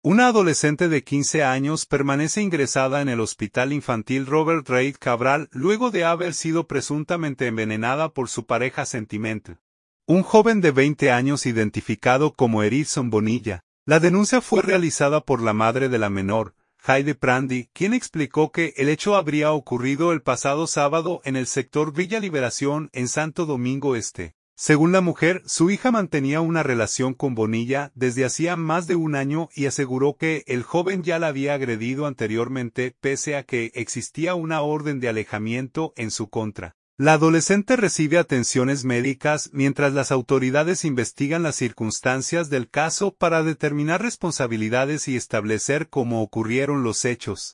Una adolescente de 15 años permanece ingresada en el Hospital Infantil Robert Reid Cabral luego de haber sido presuntamente envenenada por su pareja sentimental, un joven de 20 años identificado como Erizon Bonilla. La denuncia fue realizada por la madre de la menor, Heide Prandi, quien explicó que el hecho habría ocurrido el pasado sábado en el sector Villa Liberación en Santo Domingo Este. Según la mujer, su hija mantenía una relación con Bonilla desde hacía más de un año y aseguró que el joven ya la había agredido anteriormente pese a que existía una orden de alejamiento en su contra. La adolescente recibe atenciones médicas mientras las autoridades investigan las circunstancias del caso para determinar responsabilidades y establecer cómo ocurrieron los hechos.